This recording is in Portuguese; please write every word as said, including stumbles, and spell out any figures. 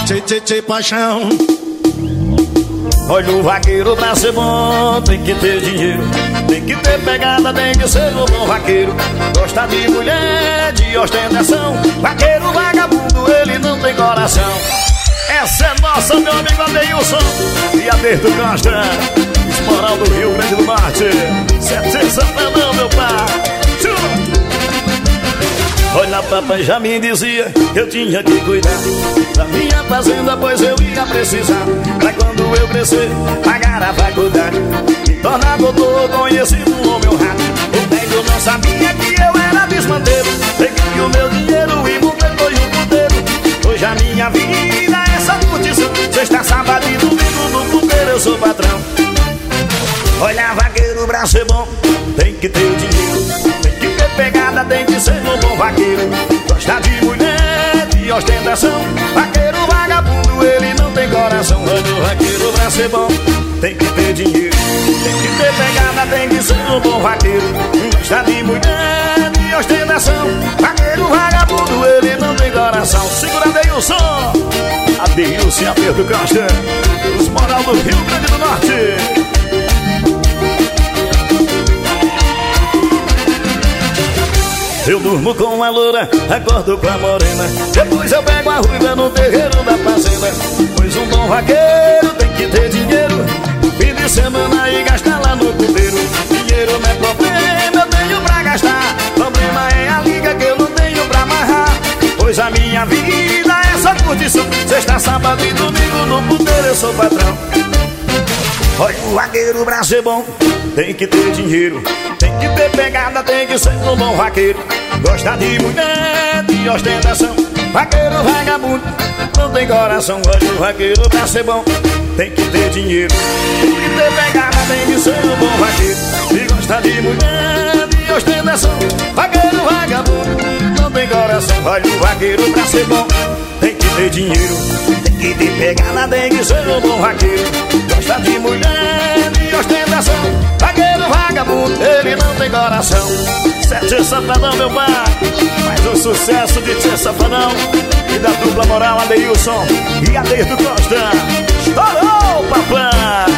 Tchê, tchê, tchê, paixão. Olha, o vaqueiro pra ser bom tem que ter dinheiro, tem que ter pegada, tem que ser um bom vaqueiro. Gosta de mulher, de ostentação. Vaqueiro vagabundo, ele não tem coração. Essa é nossa, meu amigo Adeilson e Adeildo Costa, Esporal do Rio Grande do Norte. Sete Santana, meu pai. Olha, papai já me dizia que eu tinha que cuidar da minha fazenda, pois eu ia precisar, pra quando eu crescer, pagar a faculdade, me tornar doutor, conhecido no meu rato. O velho não sabia que eu era desmanteiro, peguei o meu dinheiro e montei foi um puteiro. Hoje a minha vida é essa curtição, sexta, sábado e domingo no puteiro eu sou patrão. Olha, vaqueiro pra ser bom tem que ter dinheiro, tem que ter pegada, tem que ser um bom vaqueiro. Gosta de mulher, de ostentação. Vaqueiro vagabundo, ele não tem coração. Olha, o vaqueiro pra ser bom tem que ter dinheiro, tem que ter pegada, tem que ser um bom vaqueiro. Gosta de mulher, de ostentação. Vaqueiro vagabundo, ele não tem coração. Segura Adeilson, Adeilson e Adeildo Costa, os moral do Rio Grande do Norte. Eu durmo com a loura, acordo com a morena, depois eu pego a ruiva no terreiro da fazenda. Pois um bom vaqueiro tem que ter dinheiro, fim de semana e gastar lá no puteiro. Dinheiro não é problema, eu tenho pra gastar, problema é a liga que eu não tenho pra amarrar. Pois a minha vida é só curtição, sexta, sábado e domingo no puteiro eu sou patrão. Olha, o vaqueiro pra ser bom tem que ter dinheiro, tem que ter pegada, tem que ser um bom vaqueiro. Gosta de mulher, de ostentação. Vaqueiro vagabundo, não tem coração. Olha, o vaqueiro pra ser bom tem que ter dinheiro, tem que ter pegada, tem que ser um bom vaqueiro. E gosta de mulher, de ostentação. Vaqueiro vagabundo, não tem coração. Olha, o vaqueiro pra ser bom tem que ter dinheiro, tem que ter pegada, tem que ser um bom vaqueiro. Gosta de mulher, de ostentação. Vaqueiro vagabundo, ele não tem coração. Sete Safadão, meu pai, mais um sucesso de Tchê Safadão e da dupla moral Adeilson e Adeildo Costa. Estourou, papai!